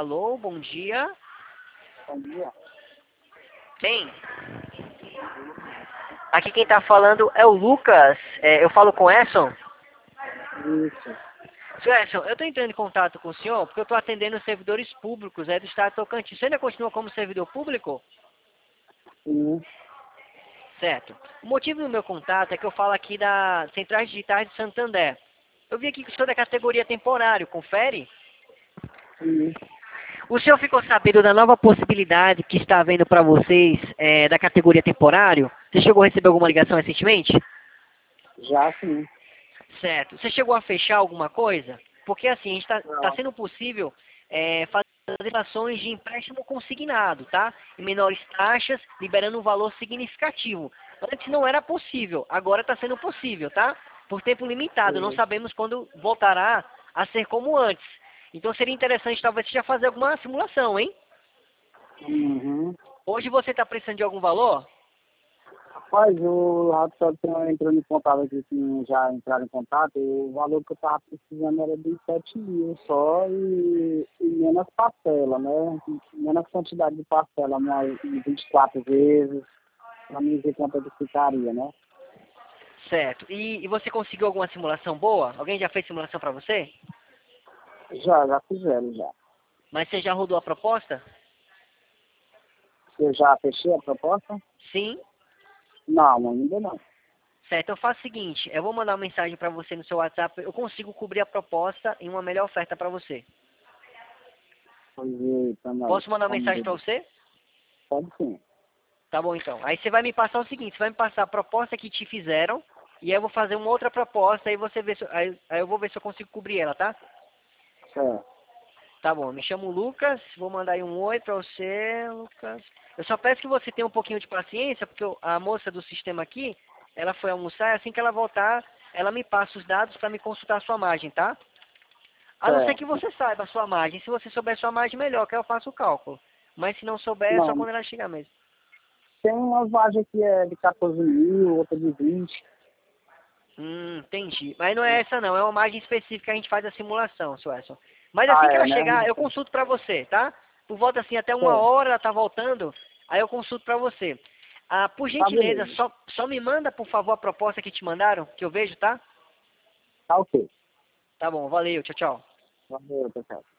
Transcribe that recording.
Alô, bom dia. Bom dia. Quem? Aqui quem tá falando é o Lucas. Eu falo com o Edson. Isso. Seu Edson, eu tô entrando em contato com o senhor porque eu tô atendendo servidores públicos do estado de Tocantins. Você ainda continua como servidor público? Sim. Certo. O motivo do meu contato é que eu falo aqui da Centrais Digitais de Santander. Eu vi aqui que o senhor é da categoria temporário, confere? Sim. O senhor ficou sabendo da nova possibilidade que está havendo para vocês da categoria temporário? Você chegou a receber alguma ligação recentemente? Já sim. Certo. Você chegou a fechar alguma coisa? Porque assim, está Não. sendo possível fazer ações de empréstimo consignado, tá? Em menores taxas, liberando um valor significativo. Antes não era possível, agora está sendo possível, tá? Por tempo limitado, não Sim. sabemos quando voltará a ser como antes. Então seria interessante talvez você já fazer alguma simulação, hein? Uhum. Hoje você está precisando de algum valor? Rapaz, o Rato entrando em contato aqui, assim, já entraram em contato, o valor que eu estava precisando era de 7 mil só e menos parcela, né? Menos quantidade de parcela, umas 24 vezes, para mim ver quanto é que ficaria, né? Certo. E você conseguiu alguma simulação boa? Alguém já fez simulação para você? Já fizeram já. Mas você já rodou a proposta? Eu já fechei a proposta? Sim. Não, ainda não. Certo, eu faço o seguinte, eu vou mandar uma mensagem para você no seu WhatsApp, eu consigo cobrir a proposta em uma melhor oferta para você. Pois é, também. Posso mandar uma Vamos mensagem ver. para você? Pode sim. Tá bom então. Aí você vai me passar o seguinte, você vai me passar a proposta que te fizeram, e aí eu vou fazer uma outra proposta, aí você vê se, aí eu vou ver se eu consigo cobrir ela, tá? Certo. Tá bom, me chamo Lucas, vou mandar aí um oi pra você, Lucas. Eu só peço que você tenha um pouquinho de paciência, porque a moça do sistema aqui, ela foi almoçar, e assim que ela voltar, ela me passa os dados para me consultar a sua margem, tá? A não ser que Certo. você saiba a sua margem. Se você souber a sua margem, melhor, que eu faço o cálculo. Mas se não souber, é só Não, quando ela chegar mesmo. tem uma vaga que é de 14 mil, outra de 20. Entendi. Mas não é essa não, é uma margem específica que a gente faz a simulação, seu Edson. Mas assim Ah, que é, ela né? chegar, eu consulto pra você, tá? Por volta assim, até uma Certo. hora ela tá voltando, aí eu consulto pra você. Ah, por Tá, gentileza, beleza. só me manda, por favor, a proposta que te mandaram, que eu vejo, tá? Tá ok. Tá bom, valeu, tchau, tchau. Valeu, pessoal.